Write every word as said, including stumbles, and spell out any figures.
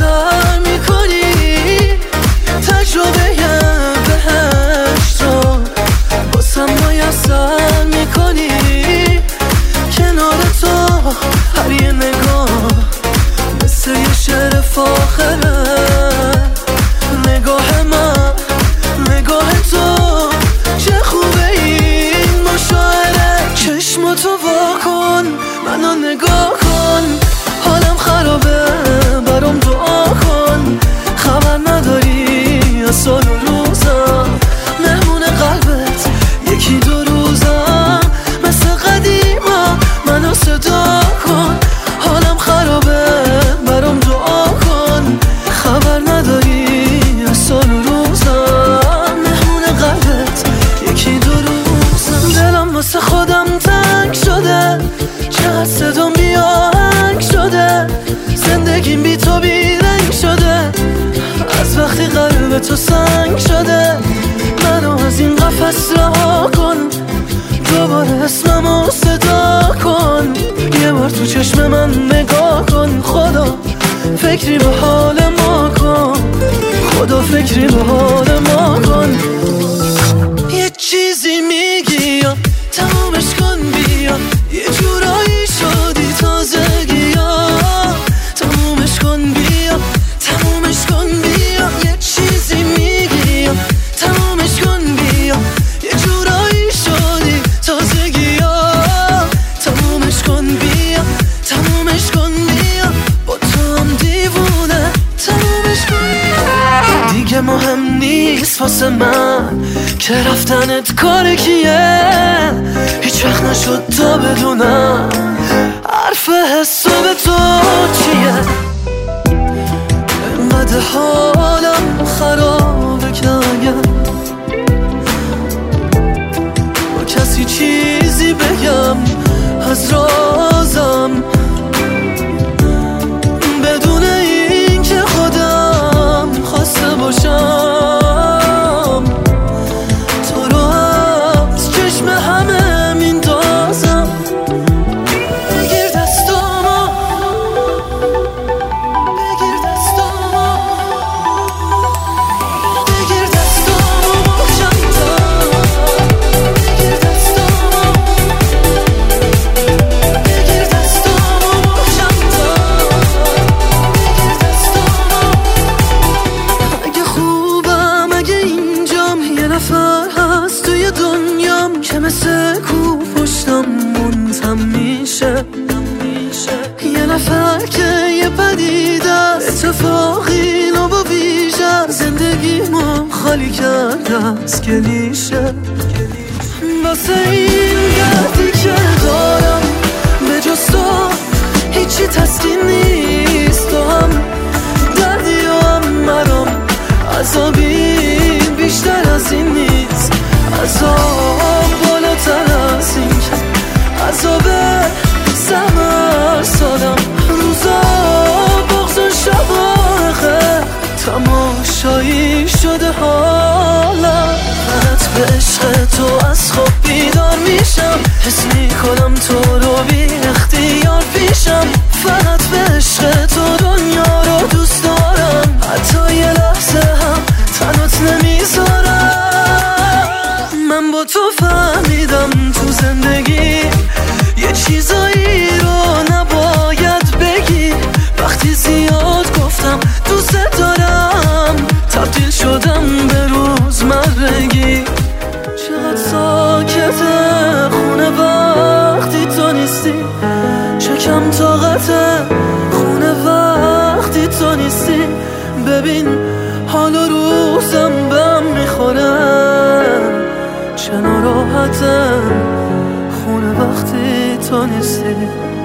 میسر میکنی، تجربه بهشت رو باسم میسر میکنی. کنار تو هر یه نگاه مثل یه شعر فاخره. نگاه من نگاه تو چه خوبه این مشاعره. چشماتو وا کن منو نگاه کن، حالم خرابه برام دعا کن. خبر نداری از سال و روزم، مهمون قلبت یکی دو روزم. مثل قدیما منو صدا کن، حالم خرابه برام دعا کن. خبر نداری از سال و روزم، مهمون قلبت یکی دو روزم. دلم واسه خودم تنگ شده، چقدر صدام بیاهنگ شده. زندگیم بی تو بی رنگ شده، از وقتی قلب تو سنگ شده. منو از این قفس رها کن، دوباره اسممو صدا کن. یه بار تو چشم من نگاه کن، خدا فکری به حال ما کن. خدا فکری به حال ما کن. یه چیزی میگی یا تمومش کن بیا، یه جورایی شدی تازگی یا. تمومش کن بیا تمومش کن بیا، یه چیزی میگی یا تمومش کن بیا، یه جورایی شدی تازگی یا. تمومش کن بیا تمومش کن بیا، با تو هم دیوونه. تمومش کن بیا. دیگه مهم نیست واسه من که رفتنت کار کیه. هیچ وقت نشد تا بدونم حرف حساب تو چیه. انقدر حالم خرابه که اگر با کسی چیزی بگم از رازم، بدون این که خودم خواسته باشم. تو رو از چشم همه میندازم. بگیر دستامو بگیر دستامو بگیر دستامو محکم تر. بگیر دستامو بگیر دستامو محکم تر. بگیر دستامو. اگه خوبم اگه اینجام، یه نفر هست توی دنیام که مثل کو پشتم منتم میشه. یه نفر که یه پدیده اتفاقی نو با ویژه، زندگیمو خالی کرده از کلیشه. واسه این دردی که دارم به جز تو هیچی تسکین نیست. تو هم دردی و هم مرام، عذابی بیشتر از این نیست. عذاب بالاتر از این که عذابه سمر سالم. روزا بغض و شباخه تماشایی شده حالم. فقط به عشق تو از خواب بیدار میشم، حس میکنم تو رو بی اختیار پیشم. فقط به عشق تو دنیا رو دوست دارم، حتی یه لحظه هم تنات نمیذارم. من با تو فهمیدم تو زندگی یه چیزایی رو نباید بگی. وقتی زیاد گفتم دوست دارم، تبدیل شدم به روزمرگی. چقدر ساکته خونه وقتی تو نیستی، چه کم طاقته خونه وقتی تو نیستی. ببین حال و روزم بهم میخوره، چه ناراحتم خونه وقتی تو نیستی.